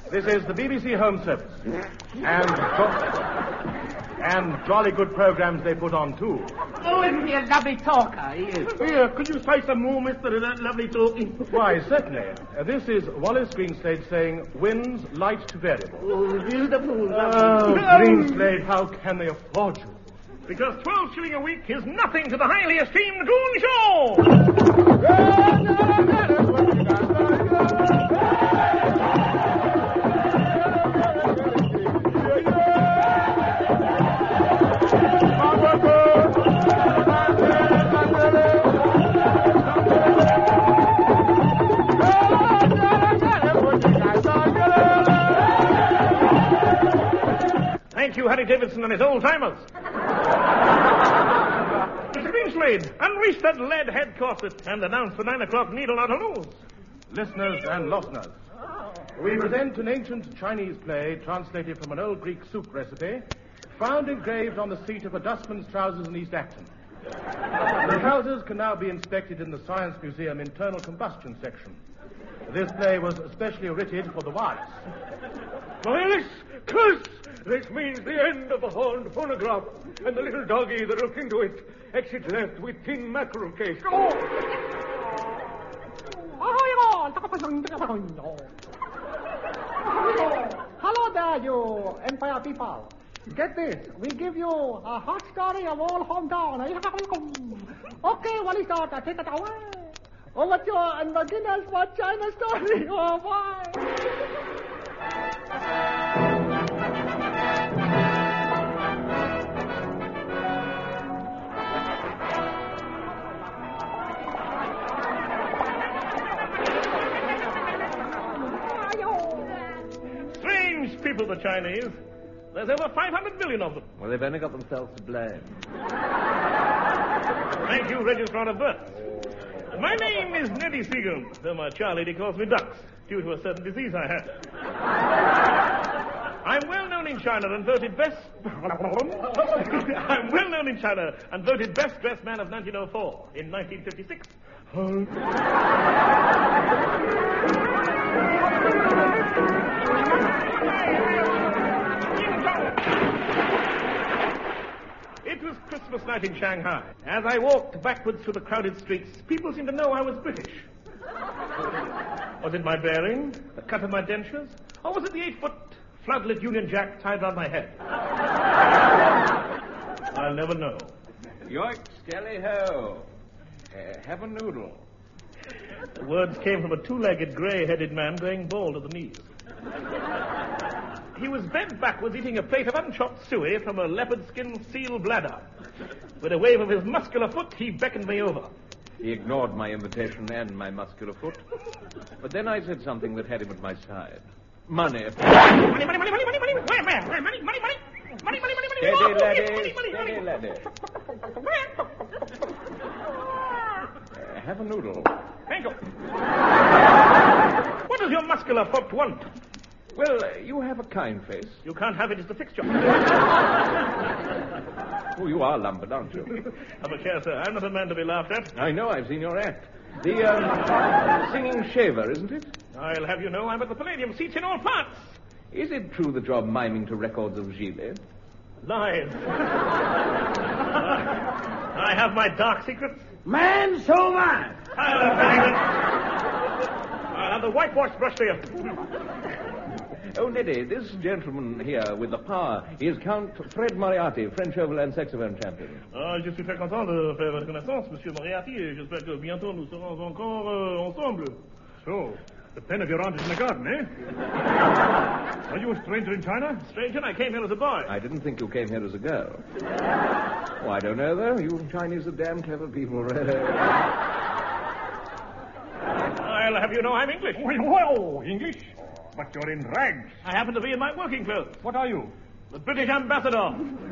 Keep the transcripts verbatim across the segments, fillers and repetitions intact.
This is the B B C Home Service. And, and jolly good programs they put on, too. Oh, isn't he a lovely talker? He is. Here, could you say some more, mister, of that lovely talking? Why, certainly. Uh, this is Wallace Greenslade saying, winds light to variable. Oh, beautiful. Oh, Greenslade, how can they afford you? Because twelve shilling a week is nothing to the highly esteemed Goon Shaw. Thank you, Harry Davidson and his old-timers. Mister Greenslade, unreach that lead head corset and announce the nine o'clock needle not to lose. Listeners and listeners, we present an ancient Chinese play translated from an old Greek soup recipe, found engraved on the seat of a dustman's trousers in East Acton. The trousers can now be inspected in the Science Museum internal combustion section. This play was especially written for the wise. Wireless, curse! This means the end of the horned phonograph, and the little doggy that looked into it exit left with tin mackerel case. Oh! Hello there, you Empire people. Get this. We give you a hot story of all hometown. Okay, what is that? Take it away. Overture and beginners for China story. Oh, bye. Strange people, the Chinese. There's over five hundred million of them. Well, they've only got themselves to blame. Thank you, Registrar of Births. My name is Neddy Seagram, though my Charlie calls me Ducks, due to a certain disease I had. I'm well known in China and voted best... I'm well known in China and voted best dressed man of nineteen oh four in nineteen fifty-six. It was Christmas night in Shanghai. As I walked backwards through the crowded streets, people seemed to know I was British. Was it my bearing, the cut of my dentures, or was it the eight-foot floodlit Union Jack tied round my head? I'll never know. Yoik, skelly ho. Uh, have a noodle. The words came from a two-legged, grey-headed man going bald at the knees. He was bent backwards eating a plate of unchopped suey from a leopard-skin seal bladder. With a wave of his muscular foot, he beckoned me over. He ignored my invitation and my muscular foot. But then I said something that had him at my side. Money. Money, money, money, money, money, money. Where, where, where? Money, money, money. Money, money, money, money. Steady, Oh, laddie. money, money, Steady, money. laddie. Uh, have a noodle. Thank you. What does your muscular foot want? Well, uh, you have a kind face. You can't have it as the fixture. Oh, you are lumbered, aren't you? Have a care, sir. I'm not a man to be laughed at. I know, I've seen your act. The, um, singing shaver, isn't it? I'll have you know I'm at the Palladium. Seats in all parts. Is it true that you're miming to records of Gilles? Lies. uh, I have my dark secrets. Man, so man. I'll have, I'll have the whitewash brush to you. Oh, Neddy, this gentleman here with the power is Count Fred Moriarty, French overland saxophone champion. Ah, je suis très content de faire votre connaissance, Monsieur Moriarty, et j'espère que bientôt nous serons encore euh, ensemble. So, the pen of your aunt is in the garden, eh? Are you a stranger in China? Stranger, I came here as a boy. I didn't think you came here as a girl. Oh, I don't know, though. You Chinese are damn clever people, really. I'll have you know I'm English. Well, well, English? But you're in rags. I happen to be in my working clothes. What are you? The British ambassador.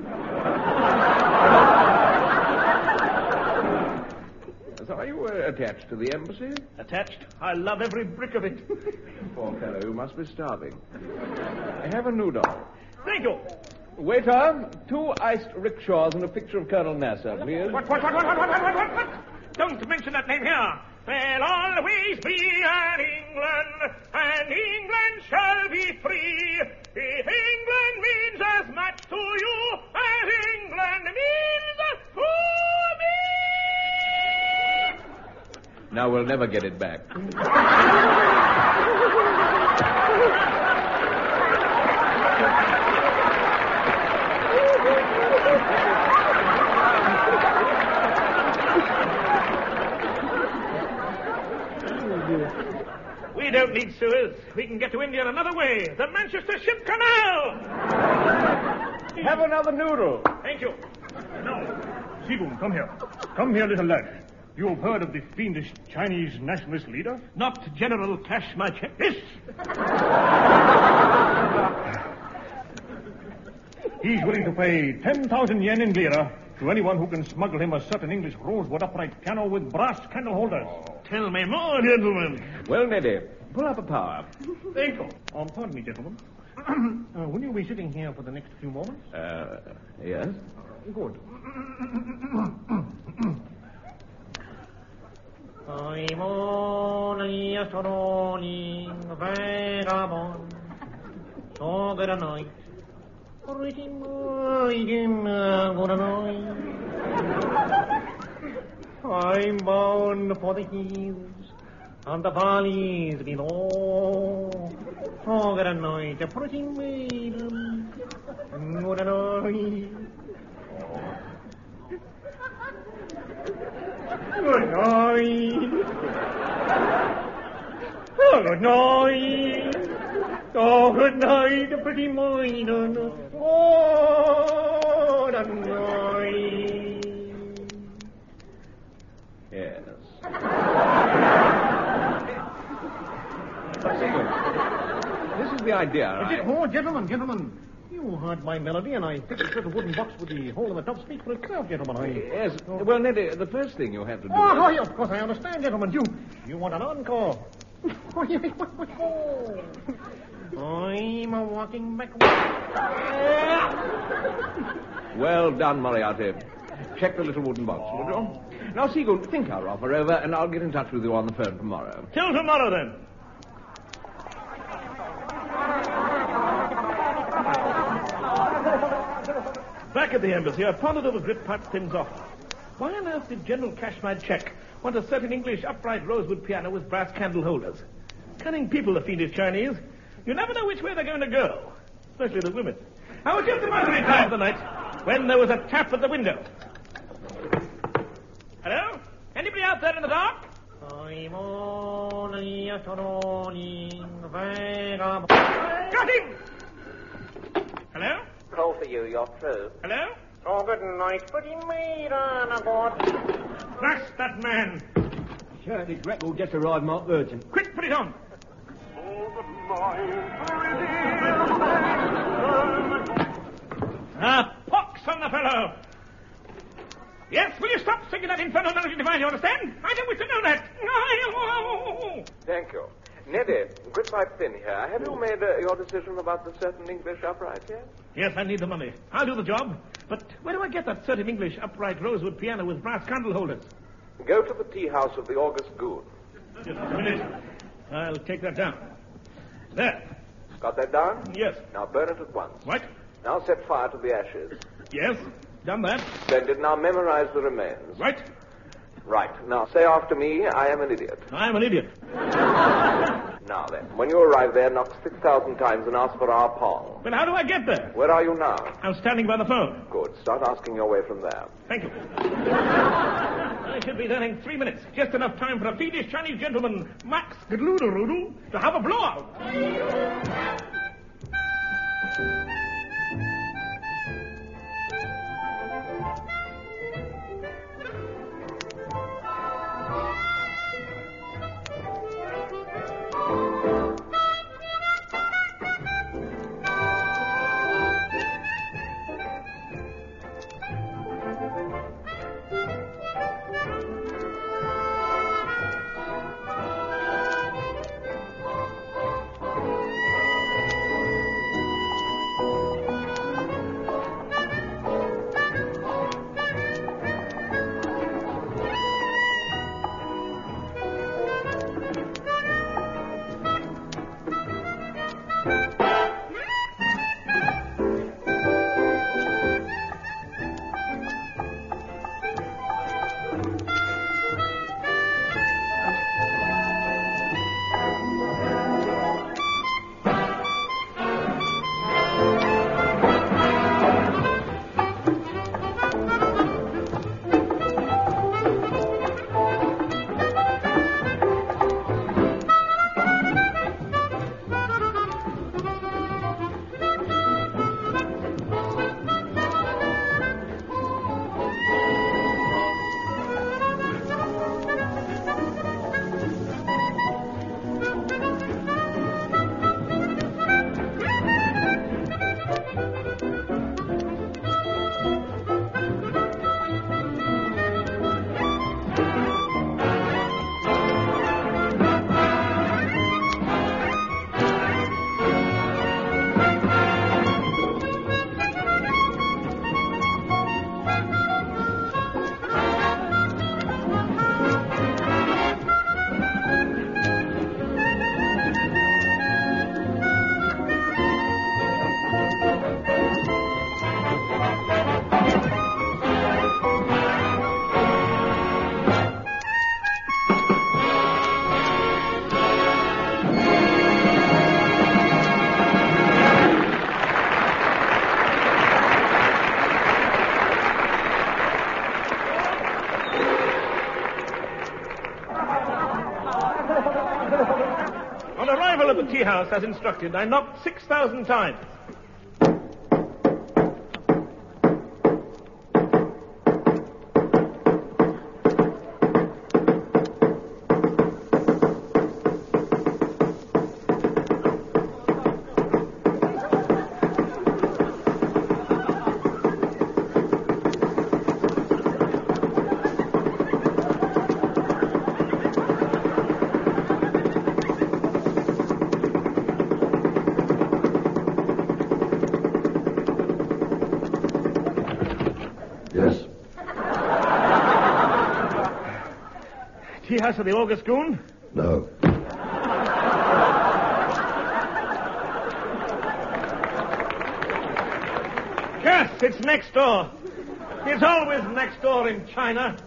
So are you uh, attached to the embassy? Attached? I love every brick of it. Poor fellow, you must be starving. Have a noodle. Thank you. Waiter, two iced rickshaws and a picture of Colonel Nasser, please. What, what, what, what, what, what, what, what, what? Don't mention that name here. There'll always be an England, and England shall be free. If England means as much to you as England means to me. Now we'll never get it back. We don't need Suez. We can get to India another way. The Manchester Ship Canal. Have another noodle. Thank you. No. Sigun, come here. Come here, little lad. You've heard of the fiendish Chinese nationalist leader? Not General Cash My Check. This. He's willing to pay ten thousand yen in lira to anyone who can smuggle him a certain English rosewood upright piano with brass candle holders. Tell me more, gentlemen. Well, Neddy, pull up a power. Thank you. Um, pardon me, gentlemen. uh, will you be sitting here for the next few moments? Uh, yes? Good. I'm only a strolling vagabond, so good a night, pretty maiden, good a night. I'm bound for the hills and the valleys below, so good a night, pretty maiden, good a night. Good night. Oh, good night. Oh, good night, pretty maiden. Oh, good night. Yes. But, Sigun, this is the idea, right? Oh, gentlemen, gentlemen. You heard my melody, and I think it's got a wooden box with the hole in the top speak for itself, gentlemen. I... Yes. Well, Neddy, the first thing you have to do... Oh, is... oh, yeah, of course, I understand, gentlemen. You you want an encore. Oh, yeah, I'm a walking back. Well done, Moriarty. Check the little wooden box, will you? Now, Sigun, think our offer over, and I'll get in touch with you on the phone tomorrow. Till tomorrow, then. Back at the embassy, I pondered over Grip Pipe's things off. Why on earth did General Cash My Check want a certain English upright rosewood piano with brass candle holders? Cunning people, the fiendish Chinese. You never know which way they're going to go, especially the women. I was just about to retire for the night when there was a tap at the window. Hello? Anybody out there in the dark? I'm only a strolling vagabond. Got him! Hello? Call for you, you're through. Hello? Oh, good night, pretty maiden. That's that man. Sure, this record just arrived, Mark Virgin. Quick, put it on. Ah, pox on the fellow. Yes, will you stop singing that infernal melody divine, you understand? I don't wish to know that. Thank you. Neddy, Grip Pipe Thin here. Have you made uh, your decision about the certain English upright yet? Yes, I need the money. I'll do the job. But where do I get that certain English upright rosewood piano with brass candle holders? Go to the tea house of the August Goon. Just a minute. I'll take that down. There. Got that down? Yes. Now burn it at once. What? Now set fire to the ashes. Yes. Done that. Splendid. Now memorize the remains. Right. Right. Now say after me, I am an idiot. I'm an idiot. Now then, when you arrive there, knock six thousand times and ask for our Pong. But how do I get there? Where are you now? I'm standing by the phone. Good. Start asking your way from there. Thank you. I should be there in three minutes. Just enough time for a fiendish Chinese gentleman, Max Gadludaroodle, to have a blowout. house, as instructed. I knocked six thousand times. Tea house of the August Goon? No. Yes, it's next door. It's always next door in China.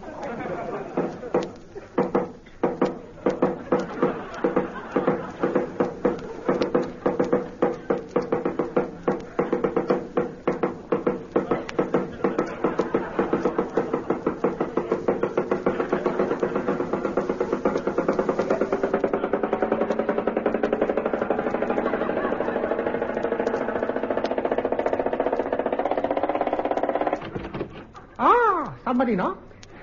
Somebody, no?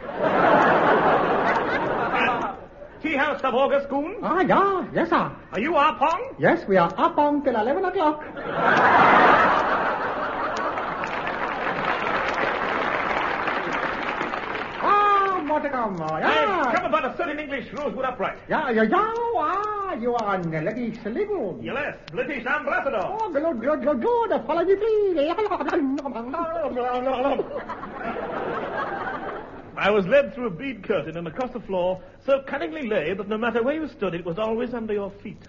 Tea house of August Goon? Ah, yeah. Yes, sir. Are you Ah Pong? Yes, we are up on till eleven o'clock. Ah, more to come. Yeah. I've come about a certain English Rosewood upright. Yeah, yeah, yeah. Ah, you are Nelly Sligo. Yes, British ambassador. Oh, good, good, good, good. Follow me, please. I was led through a bead curtain and across the floor, so cunningly laid that no matter where you stood, it was always under your feet.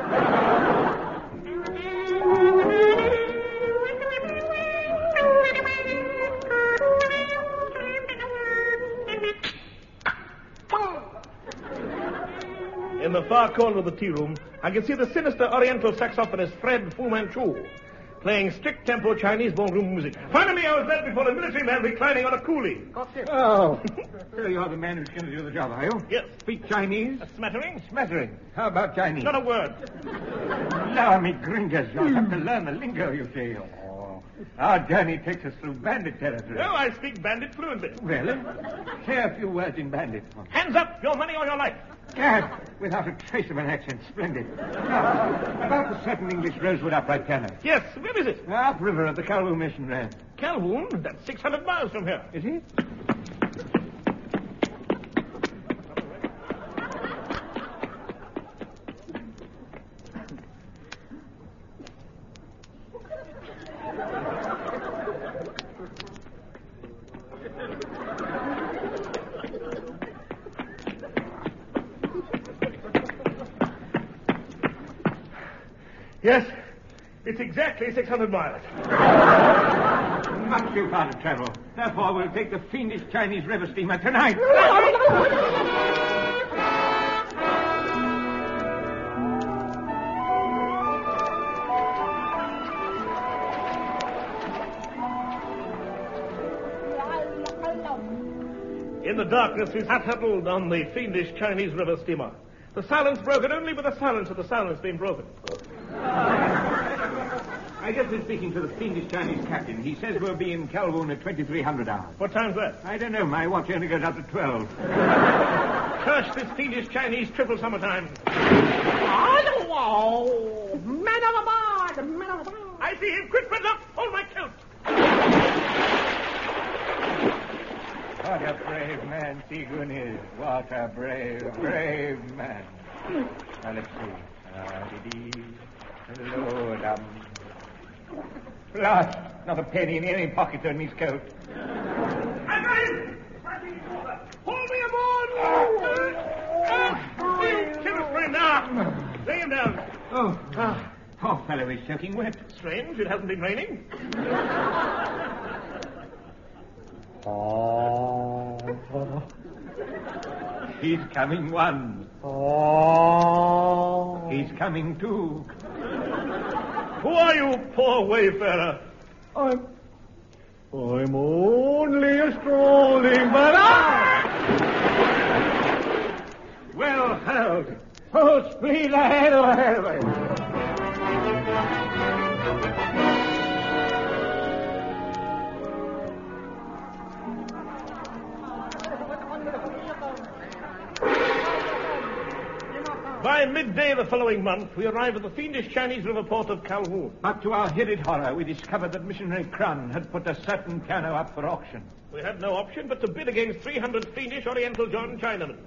In the far corner of the tea room, I could see the sinister Oriental saxophonist Fred Fu Manchu, playing strict tempo Chinese ballroom music. Finally, I was led before a military man reclining on a coolie. Oh, so you're the man who's going to do the job, are you? Yes. Speak Chinese? A smattering? Smattering. How about Chinese? Not a word. Allow me, gringas. You'll have to learn the lingo, you see. Oh, our journey takes us through bandit territory. No, I speak bandit fluently. Really? Say a few words in bandit. Hands up, your money or your life. Gad, without a trace of an accent. Splendid. Now, about the certain English Rosewood upright piano. Yes, where is it? Upriver at the Calhoun Mission Ranch. Calhoun? That's six hundred miles from here. Is it? Yes, it's exactly six hundred miles. Much too far to travel. Therefore, we'll take the fiendish Chinese river steamer tonight. In the darkness, we sat huddled on the fiendish Chinese river steamer. The silence broken only with the silence of the silence being broken. I just been speaking to the fiendish Chinese captain. He says we'll be in Calhoun at twenty-three hundred hours. What time's that? I don't know. My watch only goes up to twelve. Curse this fiendish Chinese triple summertime. Oh, man overboard! Man overboard! I see him. Quick, friends up! Hold my coat! What a brave man Seagoon is. What a brave, brave man. Now, let's see. Ah-dee-dee. Hello, dum. Lost. Not a penny in any pocket on his coat. I'm ready! Hold me aboard! Oh, you kill us, friend, now! Lay him down. Oh, ah. Poor fellow is soaking wet. Strange, it hasn't been raining. Oh. He's coming one. Oh. He's coming two. Who are you, poor wayfarer? I'm... I'm only a strolling, but I... Well held. Full speed ahead, ahead. By midday the following month, we arrived at the fiendish Chinese river port of Kowloon. But to our hidden horror, we discovered that missionary Kran had put a certain piano up for auction. We had no option but to bid against three hundred fiendish Oriental John Chinamen.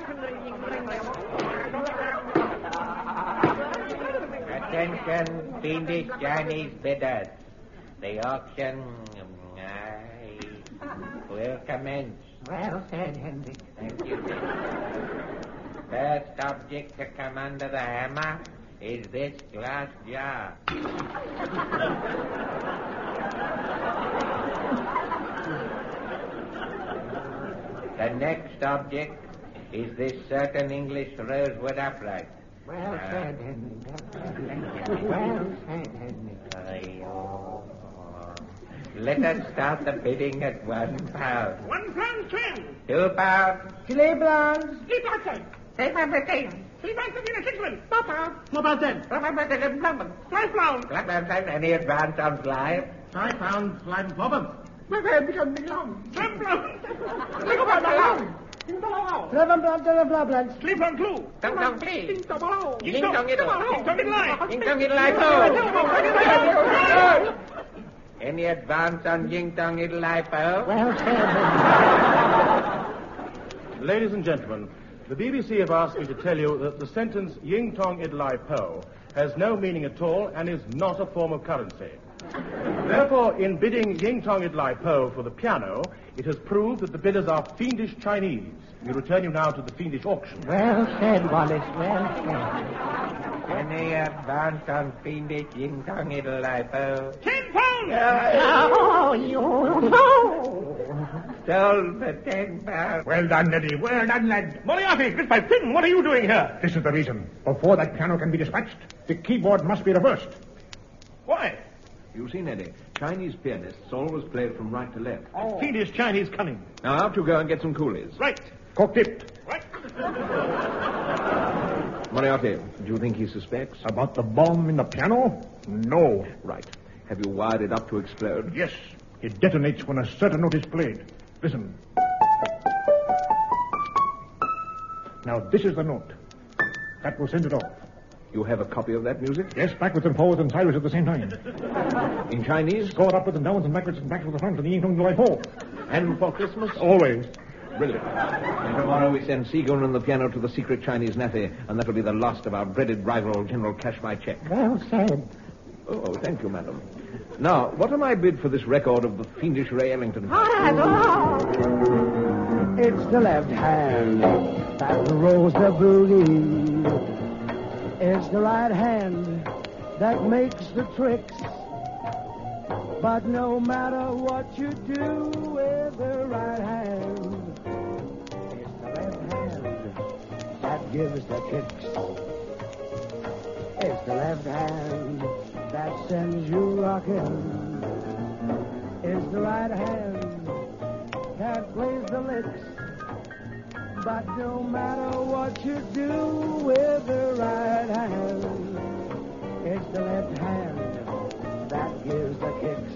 Attention, fiendish Chinese bidders. The auction um, I will commence. Well said, Henry. Thank you. First object to come under the hammer is this glass jar. The next object is this certain English rosewood upright. Well Uh, said, Henry. Well said, Henry. Oh. Let us start the bidding at one pound. One pound ten. Two pounds. Three pounds. Three pounds ten. Three pounds fifteen. Three pounds fifteen and sixpence. Four pounds. Four pounds ten. Four pounds eleven pounds. Five pounds. Black man, any advance on live? Five pounds, five and fourpence. My friend becomes long. Ten pounds. Think about my long. Eleven pounds, eleven pounds. Sleep on clue. Dong dong please. Ding dong. Ding dong it. Ding dong it lie. Ding dong it lipo. Any advance on Ying Dong it lipo? Well said. Ladies and gentlemen, the B B C have asked me to tell you that the sentence Ying Tong Idlai Po has no meaning at all and is not a form of currency. Therefore, in bidding Ying Tong Idlai Po for the piano, it has proved that the bidders are fiendish Chinese. We return you now to the fiendish auction. Well said, Wallace. Well said. Any advance on fiendish Ying Tong it lipo? Ten pounds. Oh, you. Sold for ten pounds. Well done, Neddy. Well done, lad. Moriarty, Chris by Finn, what are you doing here? This is the reason. Before that piano can be dispatched, the keyboard must be reversed. Why? You see, Neddy, Chinese pianists always play from right to left. Oh. Fiendish Chinese cunning. Now, out you go and get some coolies. Right. Cock tipped. Right. Moriarty, do you think he suspects? About the bomb in the piano? No. Right. Have you wired it up to explode? Yes. It detonates when a certain note is played. Listen. Now, this is the note. That will send it off. You have a copy of that music? Yes, backwards and forwards and sideways at the same time. In Chinese? Scored upwards and downwards and backwards and back to the front of the Ying Tong July four. And for Christmas? Always. Brilliant. And tomorrow we send Seagoon and the piano to the secret Chinese naffy, and that'll be the last of our dreaded rival, General Cash My Check. Well said. Oh, thank you, madam. Now, what am I bid for this record of the fiendish Ray Ellington? It's the left hand that rolls the boogie. It's the right hand that makes the tricks. But no matter what you do with the right hand, it's the left hand that gives the kicks. It's the left hand that sends you rocking. It's the right hand that plays the licks. But no matter what you do with the right hand, it's the left hand that gives the kicks.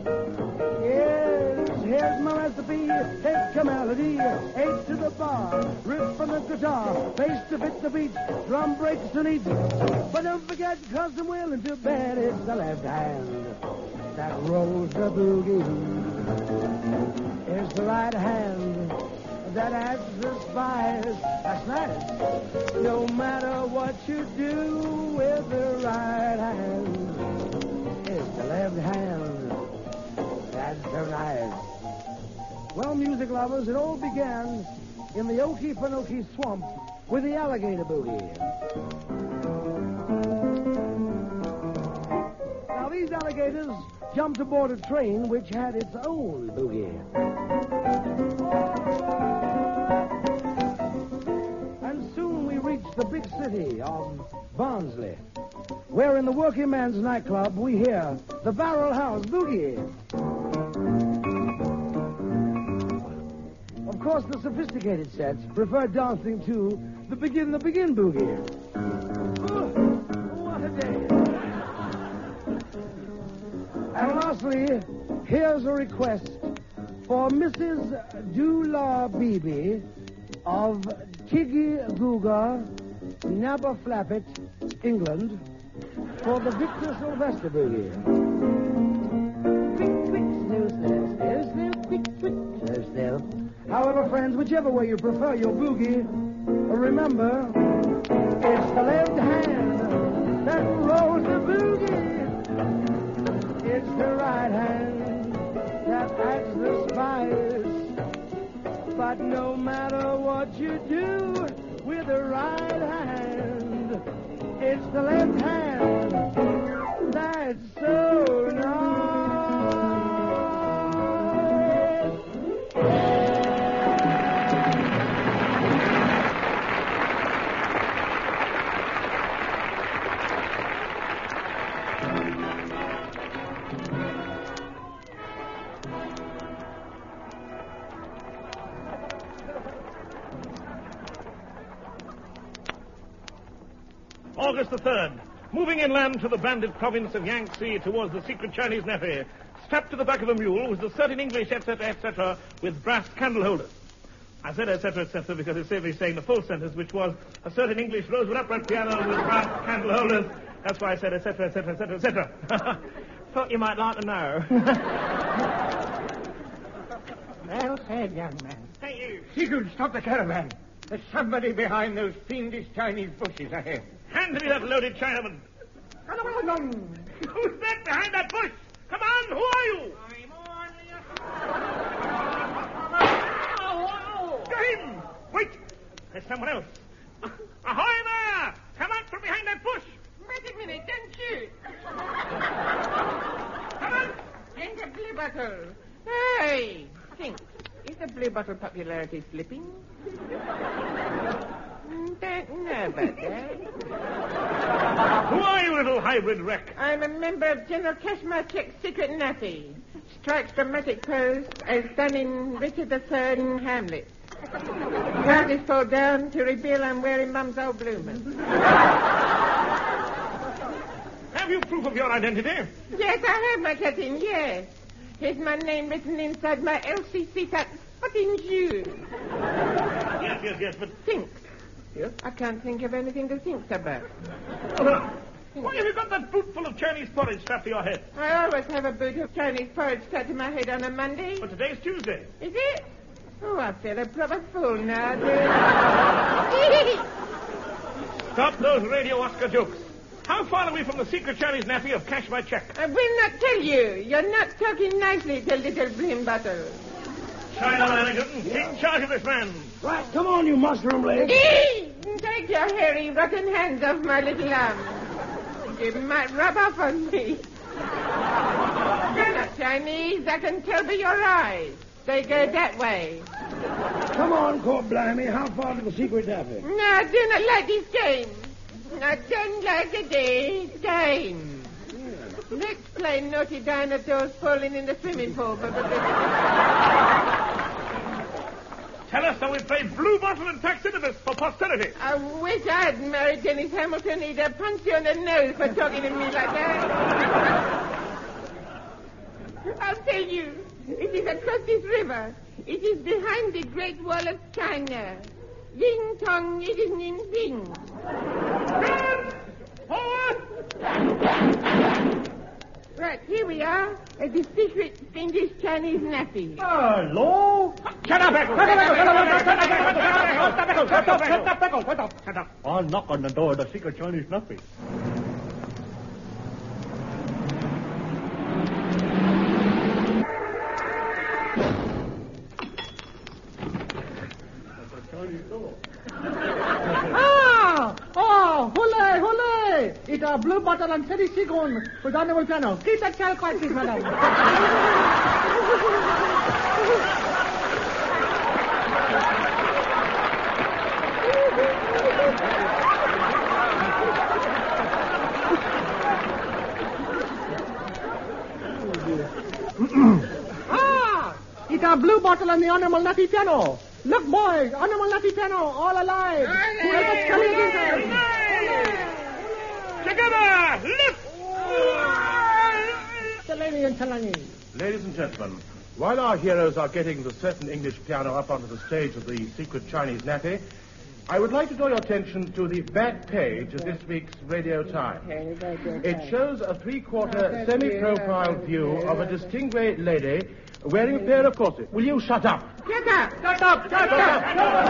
Yes, here's my recipe. Take a melody, eight to the bar, riff from the guitar, bass to fit the beat, drum breaks to neat. But don't forget, cause I'm willing to bet it's the left hand that rolls the boogie. It's the right hand that adds the spice. That's nice. No matter what you do with the right hand, it's the left hand that's so nice. Well, music lovers, it all began in the Okefenokee swamp with the alligator boogie. Now, these alligators jumped aboard a train which had its own boogie. The big city of Barnsley, where in the working man's nightclub we hear the Barrel House Boogie. Of course, the sophisticated sets prefer dancing to the Begin the Begin Boogie. Oh, what a day. And lastly, here's a request for Missus Dula Beebe of Tiggy Googa Nabba Flappet, England, for the Victor Sylvester Boogie. Quick, quick, snail, snail, snail, snail, quick, quick, snail, snail. However, friends, whichever way you prefer your boogie, remember, it's the left hand that rolls the boogie. It's the right hand that adds the spice. But no matter what you do with the right hand, it's the left hand that's so nice. August the third. Moving inland to the bandit province of Yangtze towards the secret Chinese nappy, strapped to the back of a mule was a certain English, et cetera, et cetera, with brass candle holders. I said et cetera, et cetera, because it saved me saying the full sentence, which was a certain English rosewood upright piano with brass candle holders. That's why I said et cetera, et cetera, et cetera, et cetera. Thought you might like to know. Well said, young man. Thank you. Seagoon, stop the caravan. There's somebody behind those fiendish Chinese bushes ahead. Hand me that loaded Chinaman. Who's that behind that bush? Come on, who are you? Him! Wait! There's someone else. Ahoy there! Come out from behind that bush! Wait a minute, don't shoot. Come on! And the blue bottle. Hey! Think, is the blue bottle popularity slipping? Don't know about that. Who are you, little hybrid wreck? I'm a member of General Kashmarchek's secret nappy. Strikes dramatic pose as done in Richard the Third and Hamlet. Trousers fall down to reveal I'm wearing Mum's old bloomer. Have you proof of your identity? Yes, I have, my captain, yes. Here's my name written inside my L C C that fucking shoe. Yes, yes, yes, but... Think. Yes? I can't think of anything to think about. Why have you got that boot full of Chinese porridge strapped to your head? I always have a boot of Chinese porridge strapped to my head on a Monday. But today's Tuesday. Is it? Oh, I feel a proper fool now, dude. Stop those radio Oscar jokes. How far are we from the secret Chinese nappy of Cash My Check? I will not tell you. You're not talking nicely to little Blim Bottle. China Lanigan, take charge of this man. Right, come on, you mushroom leg. Take your hairy, rotten hands off my little arm. You might rub off on me. You're not Chinese. I can tell by your eyes. They go that way. Come on, Court Blimey. How far to the secret nappy? No, I do not like this game. I don't like this game. Let's play naughty dinosaurs falling in the swimming pool. Tell us how we play Blue Bottle and Taxidermist for posterity. I wish I had married Dennis Hamilton. He'd have punched you on the nose for talking to me like that. I'll tell you. It is across this river. It is behind the Great Wall of China. Ying Tong, it is Ning Ping. Right, here we are at the secret English Chinese nappy. Hello? Shut up, Eccles! Shut up, Shut up, Eccles! Shut up, Shut up, Eccles! Shut up! Shut up. I'll knock on the door of the secret Chinese nappy. Ah! Oh, hooray, hooray! It's a blue bottle and Teddy Seagoon with animal piano. Keep that child quiet, please, madam. Ah! It's a blue bottle and the animal nutty piano. Look, boys, animal nutty piano, all alive. Hooray! Hooray! Together, lift! Talani and Talani. Ladies and gentlemen, while our heroes are getting the certain English piano up onto the stage of the secret Chinese nappy, I would like to draw your attention to the back page of this week's Radio Times. It shows a three-quarter semi-profile view of a distinguished lady wearing a pair of corsets. Will you shut up? Shut up! Shut up! Shut up!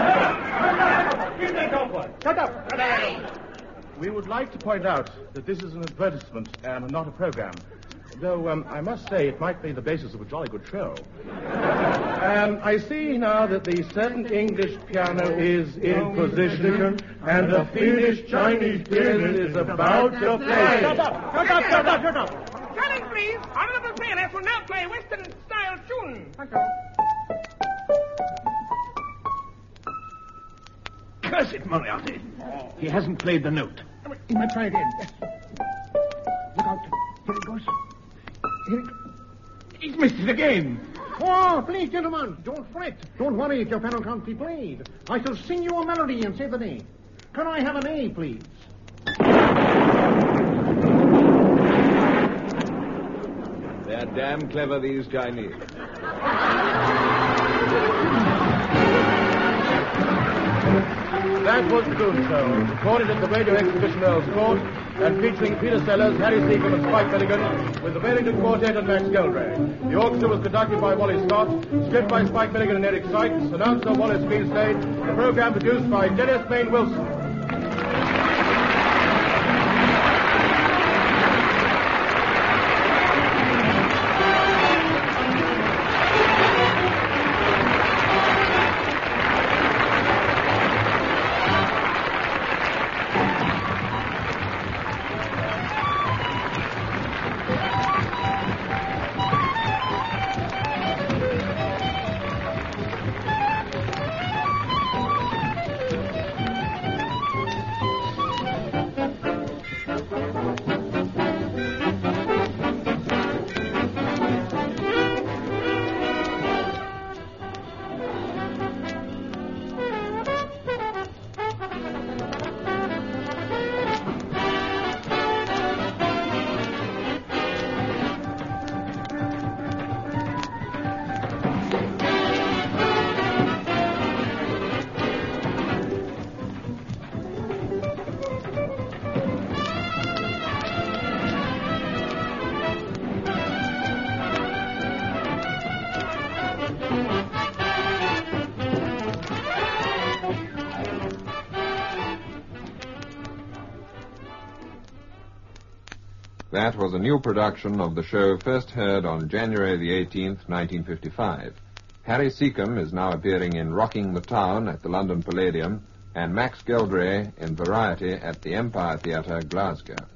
Shut up! Shut up! We would like to point out that this is an advertisement and not a program. Though um, I must say it might be the basis of a jolly good show. um, I see now that the certain English piano is in position and the fiendish Chinese pianist is about to play. Shut up! Shut up! Shut up! Shut up! Silence, please. Honorable pianist will now play Western-style tune. Curse it, Moriarty. He hasn't played the note. He might try again. Yes. Look out. Here it goes. Here it... He's missed it again. Oh, please, gentlemen, don't fret. Don't worry if your piano can't be played. I shall sing you a melody and say the name. Can I have an A, please? They're damn clever, these Chinese. That was the Goon Show, recorded at the Radio Exhibition Earls Court and featuring Peter Sellers, Harry Seacombe and Spike Milligan with the Wellington Quartet and Max Geldray. The orchestra was conducted by Wally Scott, script by Spike Milligan and Eric Sykes, announcer Wallace Beaslade, the program produced by Dennis Payne Wilson. That was a new production of the show first heard on January the eighteenth, nineteen fifty-five. Harry Seacombe is now appearing in Rocking the Town at the London Palladium and Max Geldray in Variety at the Empire Theatre, Glasgow.